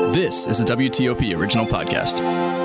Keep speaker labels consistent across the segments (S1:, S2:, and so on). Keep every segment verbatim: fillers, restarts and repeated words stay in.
S1: This is a W T O P original podcast.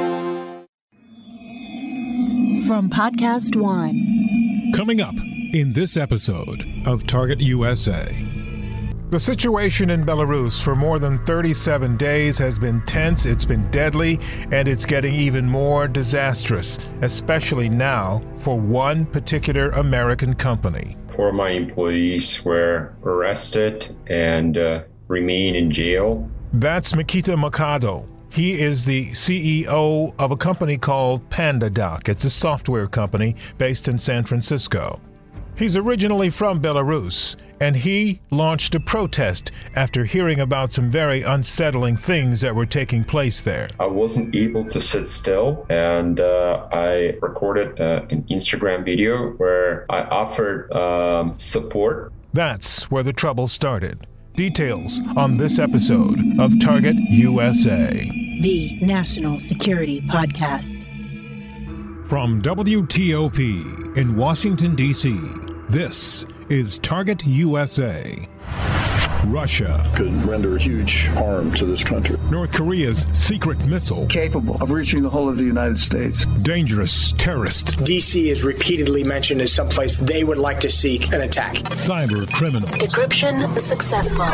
S2: From Podcast One.
S3: Coming up in this episode of Target U S A. The situation in Belarus for more than thirty-seven days has been tense, it's been deadly, and it's getting even more disastrous, especially now for one particular American company.
S4: Four of my employees were arrested and uh, remain in jail.
S3: That's Mikita Mikado. He is the C E O of a company called PandaDoc. It's a software company based in San Francisco. He's originally from Belarus, and he launched a protest after hearing about some very unsettling things that were taking place there.
S4: I wasn't able to sit still, and uh, I recorded uh, an Instagram video where I offered um, support.
S3: That's where the trouble started. Details on this episode of Target U S A.
S2: The National Security Podcast.
S3: From W T O P in Washington, D C, this is Target U S A. Russia
S5: could render huge harm to this country.
S3: North Korea's secret missile.
S6: Capable of reaching the whole of the United States.
S3: Dangerous terrorist.
S7: D C is repeatedly mentioned as someplace they would like to seek an attack.
S3: Cyber criminals.
S8: Decryption successful.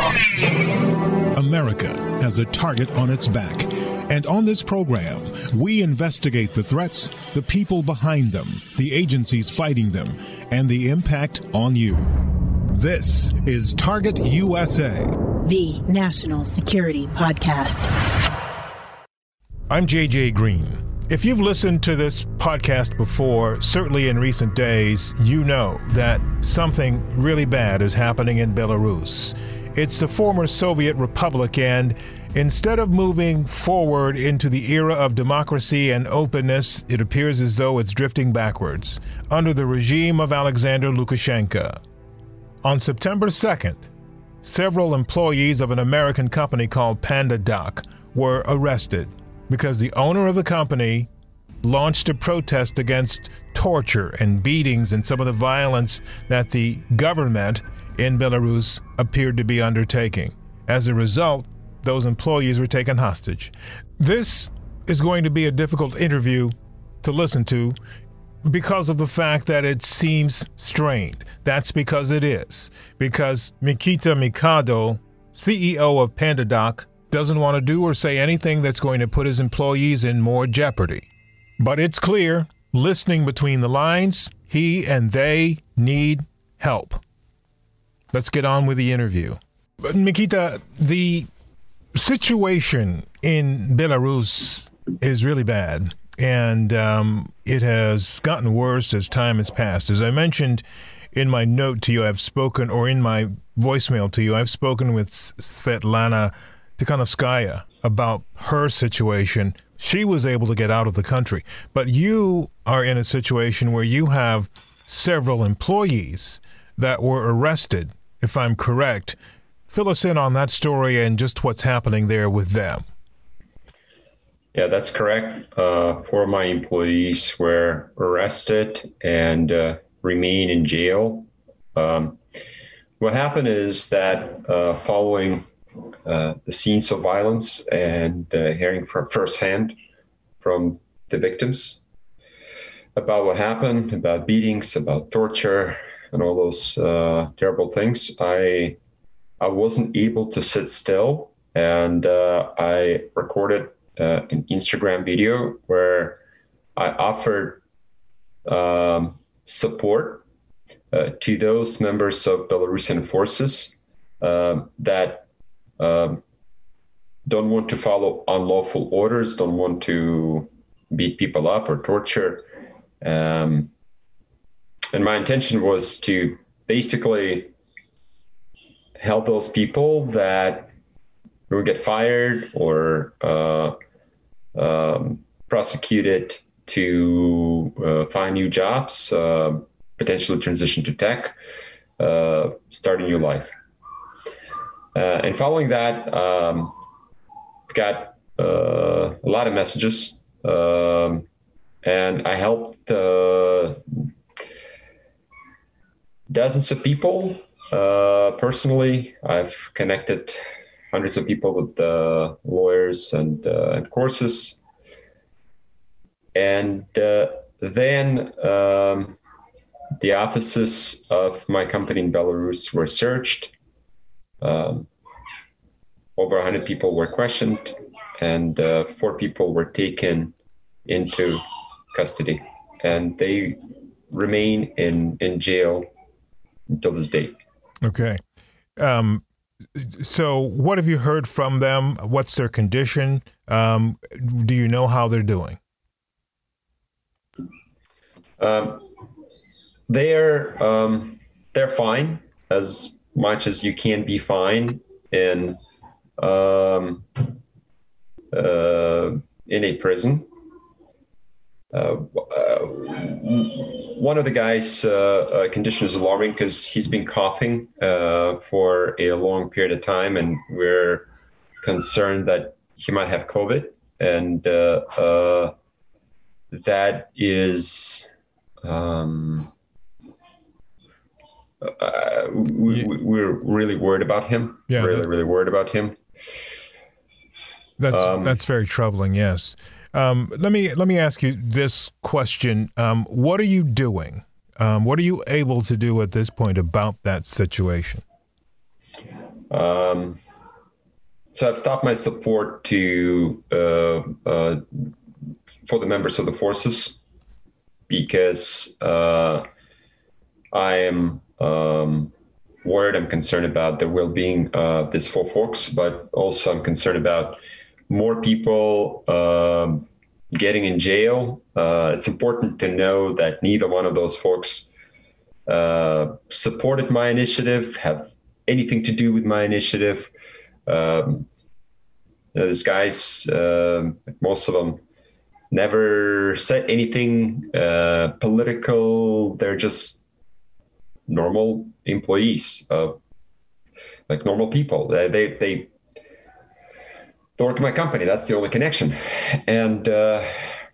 S3: America has a target on its back. And on this program, we investigate the threats, the people behind them, the agencies fighting them, and the impact on you. This is Target U S A.
S2: The National Security Podcast.
S3: I'm J J Green. If you've listened to this podcast before, certainly in recent days, you know that something really bad is happening in Belarus. It's a former Soviet republic, and instead of moving forward into the era of democracy and openness, it appears as though it's drifting backwards under the regime of Alexander Lukashenko. On September second, several employees of an American company called PandaDoc were arrested because the owner of the company launched a protest against torture and beatings and some of the violence that the government in Belarus appeared to be undertaking. As a result, those employees were taken hostage. This is going to be a difficult interview to listen to because of the fact that it seems strained. That's because it is. Because Mikita Mikado, C E O of PandaDoc, doesn't want to do or say anything that's going to put his employees in more jeopardy. But it's clear, listening between the lines, he and they need help. Let's get on with the interview. But Mikita, the situation in Belarus is really bad. And um, it has gotten worse as time has passed. As I mentioned in my note to you, I've spoken, or in my voicemail to you, I've spoken with Svetlana Tikhanovskaya about her situation. She was able to get out of the country. But you are in a situation where you have several employees that were arrested, if I'm correct. Fill us in on that story and just what's happening there with them.
S4: Yeah, that's correct. Uh, four of my employees were arrested and uh, remain in jail. Um, what happened is that uh, following uh, the scenes of violence and uh, hearing from firsthand from the victims about what happened, about beatings, about torture, and all those uh, terrible things, I I wasn't able to sit still, and uh, I recorded Uh, an Instagram video where I offered um, support uh, to those members of Belarusian forces uh, that um, don't want to follow unlawful orders, don't want to beat people up or torture. Um, and my intention was to basically help those people that will get fired or uh, um, prosecuted to uh, find new jobs, uh, potentially transition to tech, uh, start a new life. Uh, and following that, um, got uh, a lot of messages, um, and I helped uh, dozens of people uh, personally. I've connected hundreds of people with uh, lawyers and, uh, and courses. And uh, then um, the offices of my company in Belarus were searched. Um, over one hundred people were questioned, and uh, four people were taken into custody. And they remain in, in jail until this date.
S3: Okay. Um, so what have you heard from them? What's their condition? Um, do you know how they're doing?
S4: Um, they're um, they're fine, as much as you can be fine in um, uh, in a prison. Uh, uh, one of the guys' uh, uh, condition is alarming because he's been coughing uh, for a long period of time, and we're concerned that he might have COVID, and uh, uh, that is um, uh, we, we're really worried about him.
S3: Yeah,
S4: really,
S3: that,
S4: really worried about him.
S3: That's
S4: um,
S3: that's very troubling. Yes. Um, let me let me ask you this question. Um, what are you doing? Um, what are you able to do at this point about that situation?
S4: Um, so I've stopped my support to uh, uh, for the members of the forces because uh, I am um, worried. I'm concerned about the well-being of these four folks, but also I'm concerned about more people uh, getting in jail. Uh, it's important to know that neither one of those folks uh, supported my initiative, have anything to do with my initiative. Um, you know, these guys, uh, most of them, never said anything uh, political. They're just normal employees, uh, like normal people. They they. they They work in my company. That's the only connection. And uh,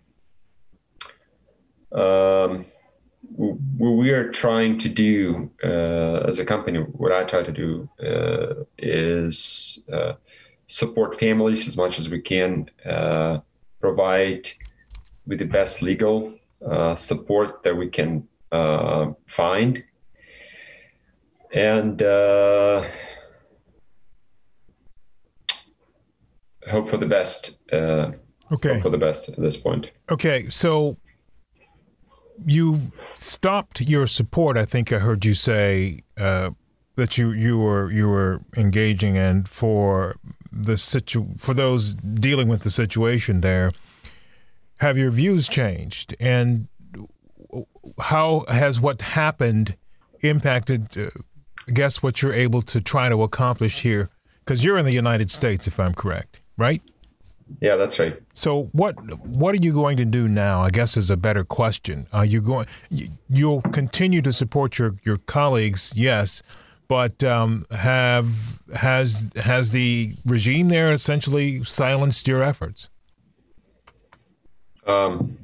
S4: um, what we are trying to do uh, as a company, what I try to do uh, is uh, support families as much as we can, uh, provide with the best legal uh, support that we can uh, find. And uh, hope for the best. Uh,
S3: okay.
S4: Hope for the best at this point.
S3: Okay, so you've stopped your support. I think I heard you say uh, that you you were you were engaging in for the situ for those dealing with the situation there. Have your views changed, and how has what happened impacted? Uh, I guess what you're able to try to accomplish here, because you're in the United States, if I'm correct. Right?
S4: Yeah, that's right.
S3: So what what are you going to do now? I guess is a better question. Are you going? You'll continue to support your, your colleagues, yes, but um, have has has the regime there essentially silenced your efforts?
S4: Um,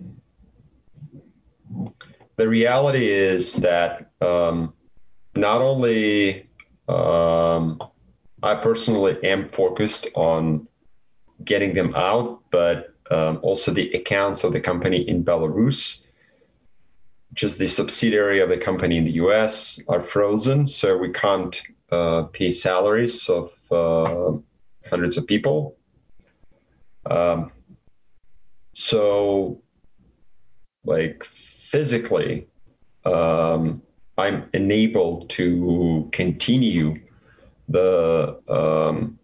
S4: the reality is that um, not only um, I personally am focused on getting them out, but um, also the accounts of the company in Belarus, which is the subsidiary of the company in the U S, are frozen. So we can't uh, pay salaries of uh, hundreds of people. Um, so like physically, um, I'm enabled to continue the um,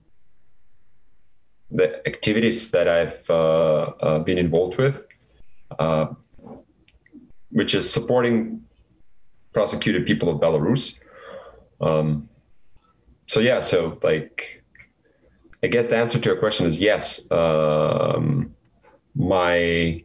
S4: the activities that I've uh, uh, been involved with, uh, which is supporting prosecuted people of Belarus. Um, so yeah, so like, I guess the answer to your question is yes. Um, my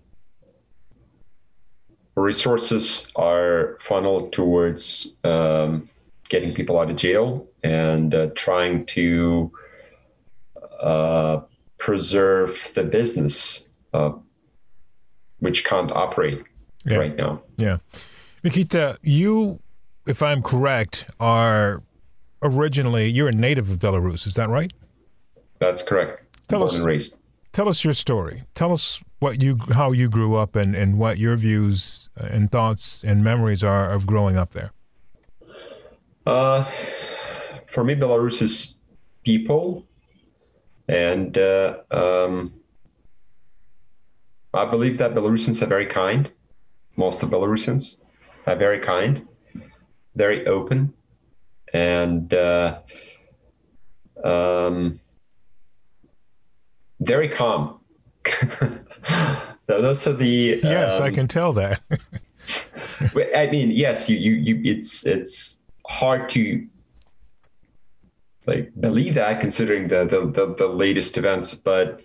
S4: resources are funneled towards um, getting people out of jail and uh, trying to uh, preserve the business, uh, which can't operate
S3: yeah.
S4: right now.
S3: Yeah. Mikita, you, if I'm correct, are originally, you're a native of Belarus, is that right?
S4: That's correct.
S3: Tell
S4: Born
S3: us,
S4: and raised.
S3: Tell us your story. Tell us what you, how you grew up, and, and what your views and thoughts and memories are of growing up there.
S4: Uh, for me, Belarus is people, and uh, um, I believe that Belarusians are very kind. Most of Belarusians are very kind, very open, and uh, um, very calm. Those are the
S3: yes,
S4: um,
S3: I can tell that.
S4: I mean, yes, you, you, you, it's, it's hard to like believe that considering the, the, the, the latest events, but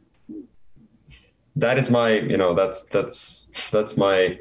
S4: that is my, you know, that's, that's, that's my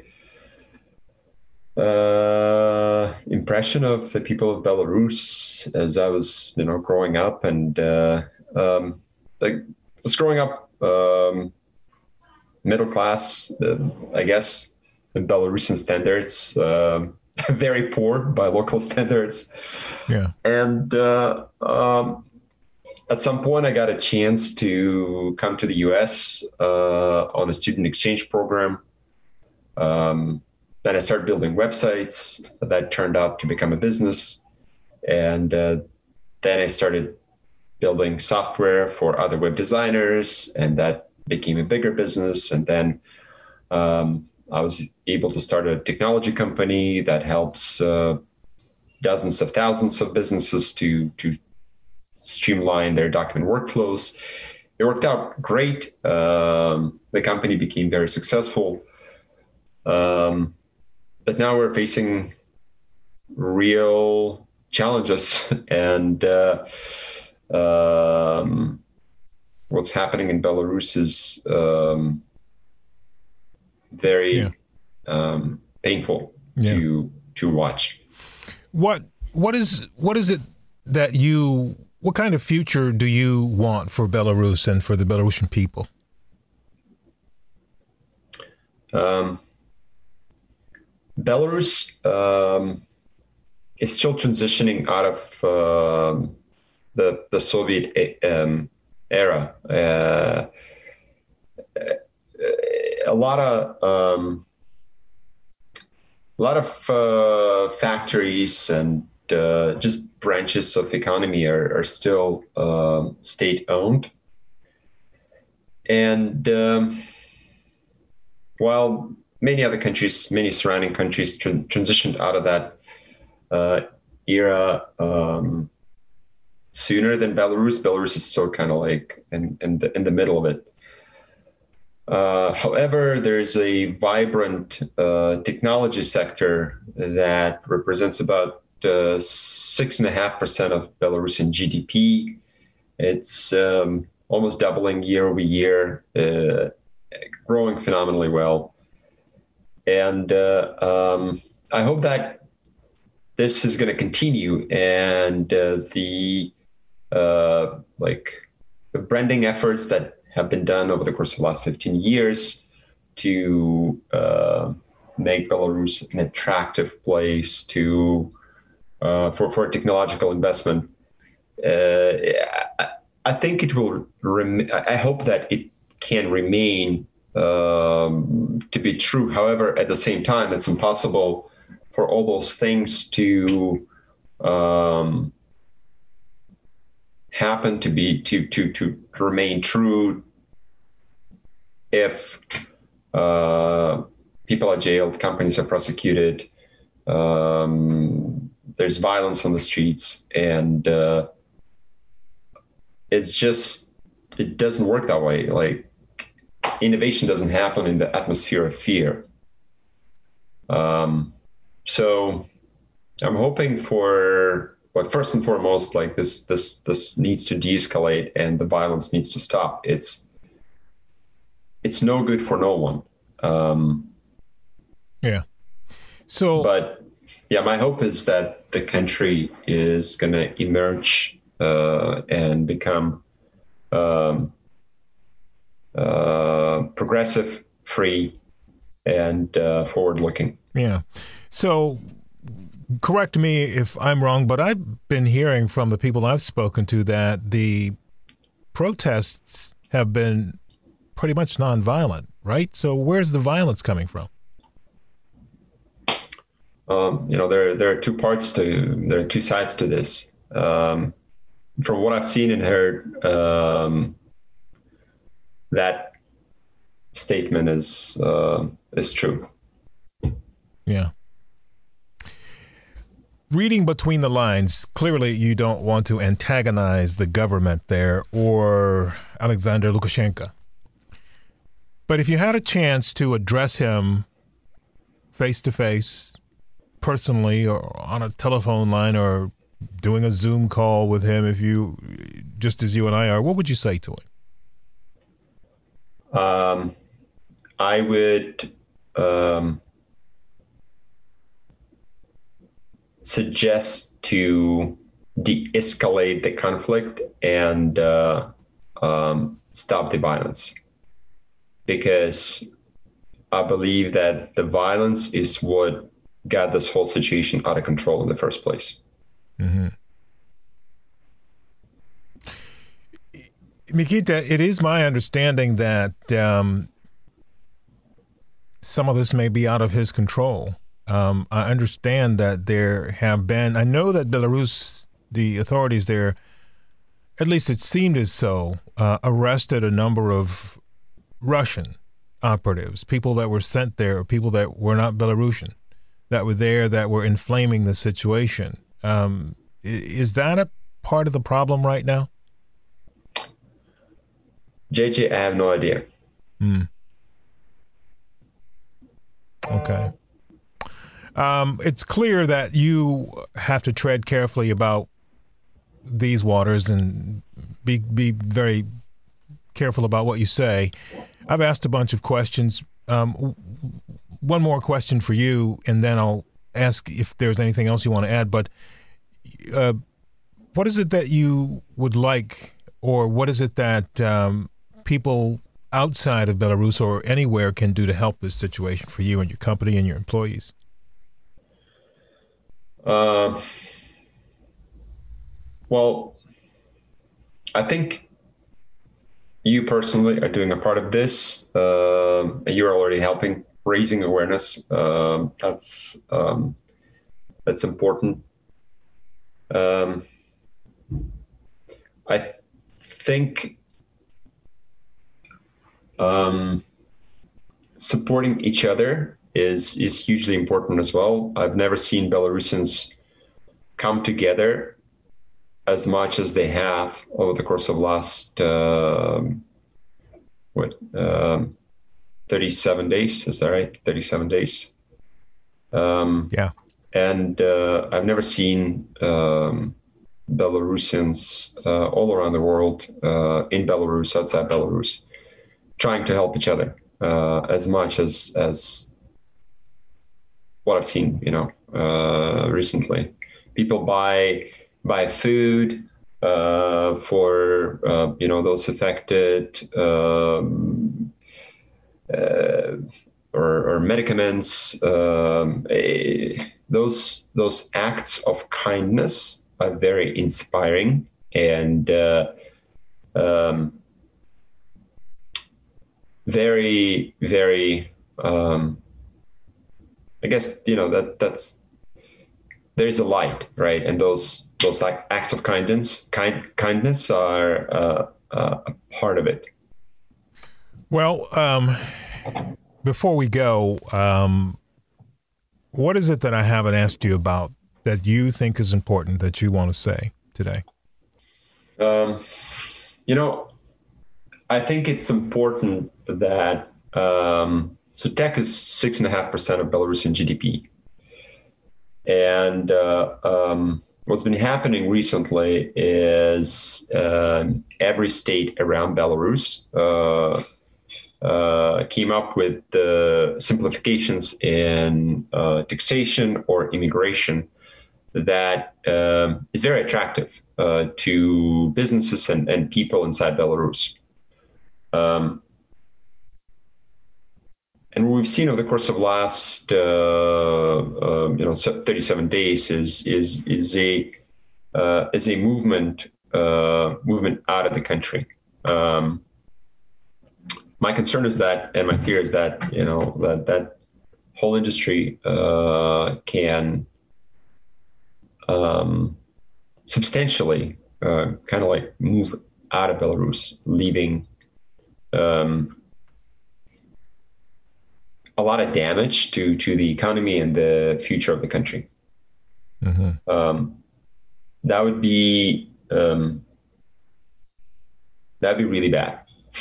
S4: uh, impression of the people of Belarus as I was, you know, growing up. And uh, um, like I was growing up um, middle class, uh, I guess, in Belarusian standards, uh, very poor by local standards.
S3: Yeah.
S4: And uh, um, at some point, I got a chance to come to the U S uh, on a student exchange program. Um, then I started building websites that turned out to become a business. And uh, then I started building software for other web designers, and that became a bigger business. And then um, I was able to start a technology company that helps uh, dozens of thousands of businesses to, to streamline their document workflows. It worked out great. Um, the company became very successful. Um, but now we're facing real challenges, and uh, um, what's happening in Belarus is um, very yeah. um, painful yeah. to to watch.
S3: What what is what is it that you? What kind of future do you want for Belarus and for the Belarusian people?
S4: Um, Belarus um, is still transitioning out of uh, the the Soviet um, era. Uh, a lot of um, a lot of uh, factories and uh, just branches of economy are, are still uh, state-owned, and um, while many other countries, many surrounding countries tra- transitioned out of that uh, era um, sooner than Belarus. Belarus is still kind of like in, in the in the middle of it. Uh, however, there's a vibrant uh, technology sector that represents about uh, six and a half percent of Belarusian G D P. It's um, almost doubling year over year, uh, growing phenomenally well. And uh, um, I hope that this is going to continue, and uh, the uh, like the branding efforts that have been done over the course of the last fifteen years to uh, make Belarus an attractive place to uh, for for technological investment. Uh, I, I think it will. Rem- I hope that it can remain um, to be true. However, at the same time, it's impossible for all those things to um, happen to be to to to remain true if uh, people are jailed, companies are prosecuted, um, there's violence on the streets, and uh, it's just it doesn't work that way. Like, innovation doesn't happen in the atmosphere of fear. Um, so I'm hoping for, but first and foremost, like this, this, this needs to de-escalate, and the violence needs to stop. It's, it's no good for no one. Um,
S3: yeah. So,
S4: but yeah, my hope is that the country is going to emerge uh, and become um, uh, progressive, free, and uh, forward-looking.
S3: Yeah. So, correct me if I'm wrong, but I've been hearing from the people I've spoken to that the protests have been pretty much nonviolent, right? So where's the violence coming from?
S4: Um, you know, there there are two parts to there are two sides to this. Um, from what I've seen and heard, um, that statement is uh, is true.
S3: Yeah. Reading between the lines, clearly you don't want to antagonize the government there or Alexander Lukashenko. But if you had a chance to address him face-to-face, personally, or on a telephone line, or doing a Zoom call with him, if you, just as you and I are, what would you say to him?
S4: Um, I would um, suggest to de-escalate the conflict and uh, um, stop the violence, because I believe that the violence is what got this whole situation out of control in the first place.
S3: Mm-hmm. Mikita, it is my understanding that um, some of this may be out of his control. Um, I understand that there have been, I know that Belarus, the authorities there, at least it seemed as so, uh, arrested a number of Russian operatives, people that were sent there, people that were not Belarusian, that were there, that were inflaming the situation. Um, is that a part of the problem right now?
S4: J J, I have no idea.
S3: Hmm. Okay. Um, it's clear that you have to tread carefully about these waters and be be very careful about what you say. I've asked a bunch of questions. Um, one more question for you, and then I'll ask if there's anything else you want to add. But uh, what is it that you would like, or what is it that um, people outside of Belarus or anywhere can do to help this situation for you and your company and your employees?
S4: Uh, well, I think you personally are doing a part of this. Uh, and you're already helping raising awareness. Uh, that's um, that's important. Um, I th- think um, supporting each other is is hugely important as well. I've never seen Belarusians come together as much as they have over the course of last uh, what um, thirty-seven days. Is that right? thirty-seven days. Um,
S3: yeah.
S4: And uh, I've never seen um, Belarusians uh, all around the world, uh, in Belarus, outside Belarus, trying to help each other uh, as much as as what I've seen, you know, uh, recently. People buy buy food uh, for uh, you know, those affected, um, uh, or, or medicaments. Um, eh, those those acts of kindness are very inspiring, and uh, um, very very. Um, I guess, you know, that that's, there's a light, right? And those those like acts of kindness, kind kindness are uh, uh, a part of it.
S3: Well, um, before we go, um, what is it that I haven't asked you about that you think is important that you want to say today? Um,
S4: you know, I think it's important that. Um, So tech is six and a half percent of Belarusian G D P. And uh, um, what's been happening recently is um, every state around Belarus uh, uh, came up with the simplifications in uh, taxation or immigration that um, is very attractive uh, to businesses and, and people inside Belarus. Um, And what we've seen over the course of last, uh, uh, you know, thirty-seven days is is is a uh, is a movement uh, movement out of the country, Um, my concern is that, and my fear is that, you know, that that whole industry uh, can um, substantially uh, kind of like move out of Belarus, leaving um, a lot of damage to to the economy and the future of the country. Mm-hmm. Um, that would be um, that'd be really bad.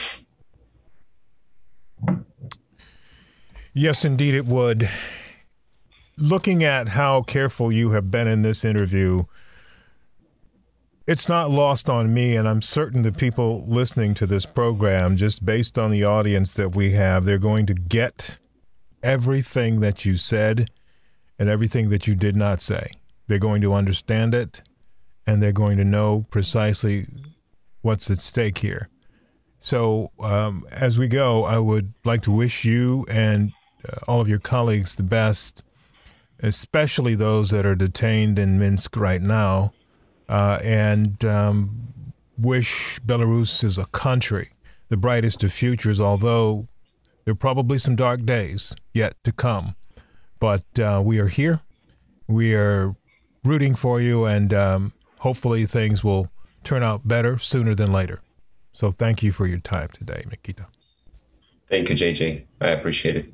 S3: Yes, indeed it would. Looking at how careful you have been in this interview, it's not lost on me, and I'm certain the people listening to this program, just based on the audience that we have, they're going to get everything that you said and everything that you did not say. They're going to understand it, and they're going to know precisely what's at stake here. So um, as we go, I would like to wish you and uh, all of your colleagues the best, especially those that are detained in Minsk right now, uh, and um, wish Belarus as a country the brightest of futures, although there are probably some dark days yet to come. But uh, we are here. We are rooting for you, and um, hopefully things will turn out better sooner than later. So thank you for your time today, Nikita.
S4: Thank you, J J. I appreciate it.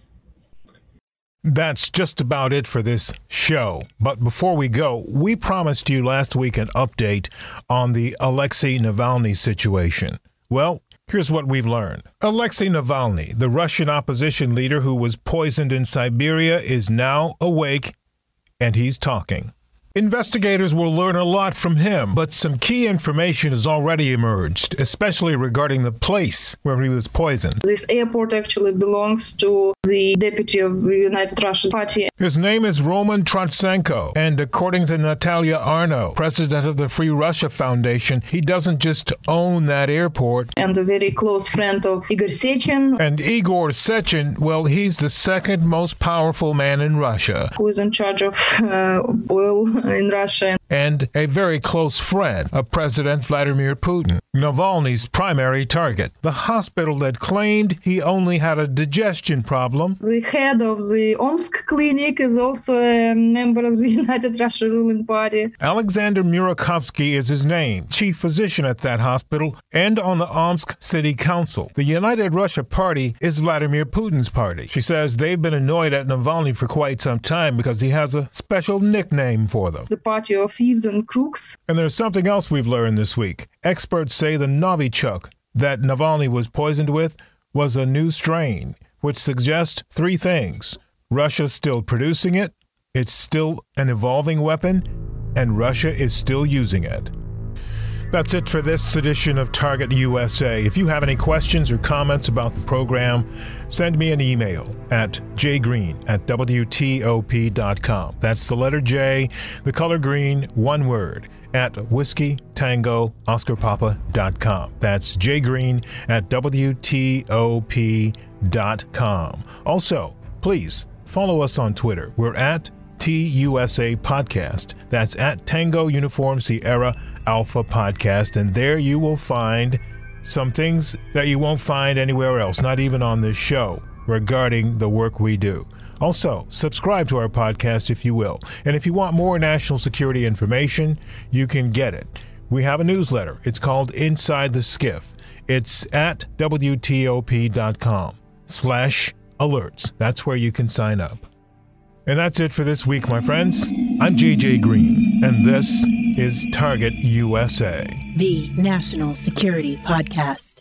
S3: That's just about it for this show. But before we go, we promised you last week an update on the Alexei Navalny situation. Well, here's what we've learned. Alexei Navalny, the Russian opposition leader who was poisoned in Siberia, is now awake, and he's talking. Investigators will learn a lot from him, but some key information has already emerged, especially regarding the place where he was poisoned.
S9: This airport actually belongs to the deputy of the United Russian Party.
S3: His name is Roman Trotsenko, and according to Natalia Arno, president of the Free Russia Foundation, he doesn't just own that airport.
S9: And a very close friend of Igor Sechin.
S3: And Igor Sechin, well, he's the second most powerful man in Russia.
S9: Who is in charge of uh, oil in Russia.
S3: And a very close friend of President Vladimir Putin. Navalny's primary target, the hospital that claimed he only had a digestion problem.
S9: The head of the Omsk clinic is also a member of the United Russia ruling party.
S3: Alexander Murakovsky is his name, chief physician at that hospital and on the Omsk City Council. The United Russia Party is Vladimir Putin's party. She says they've been annoyed at Navalny for quite some time because he has a special nickname for them.
S9: The party of thieves and crooks.
S3: And there's something else we've learned this week. Experts say the Novichok that Navalny was poisoned with was a new strain, which suggests three things. Russia's still producing it, it's still an evolving weapon, and Russia is still using it. That's it for this edition of Target U S A. If you have any questions or comments about the program, send me an email at jgreen at W T O P dot com. That's the letter J, the color green, one word, at Whiskey Tango Oscar Papa dot com. That's jgreen at W T O P dot com. Also, please follow us on Twitter. We're at T U S A Podcast. That's at Tango Uniform Sierra Alpha Podcast. And there you will find some things that you won't find anywhere else, not even on this show, regarding the work we do. Also, subscribe to our podcast if you will. And if you want more national security information, you can get it. We have a newsletter. It's called Inside the Skiff. It's at W T O P dot com slash alerts. That's where you can sign up. And that's it for this week, my friends. I'm J J Green, and this is Target U S A,
S2: the National Security Podcast.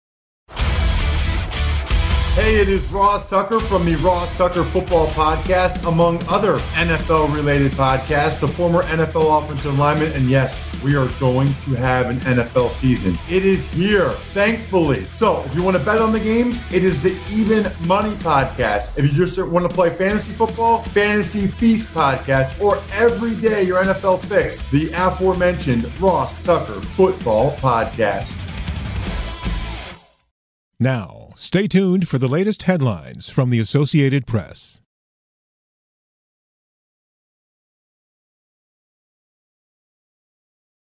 S10: Hey, it is Ross Tucker from the Ross Tucker Football Podcast, among other N F L-related podcasts, the former N F L offensive lineman, and yes, we are going to have an N F L season. It is here, thankfully. So, if you want to bet on the games, it is the Even Money Podcast. If you just want to play fantasy football, Fantasy Feast Podcast, or every day your N F L fix, the aforementioned Ross Tucker Football Podcast.
S3: Now, stay tuned for the latest headlines from the Associated Press.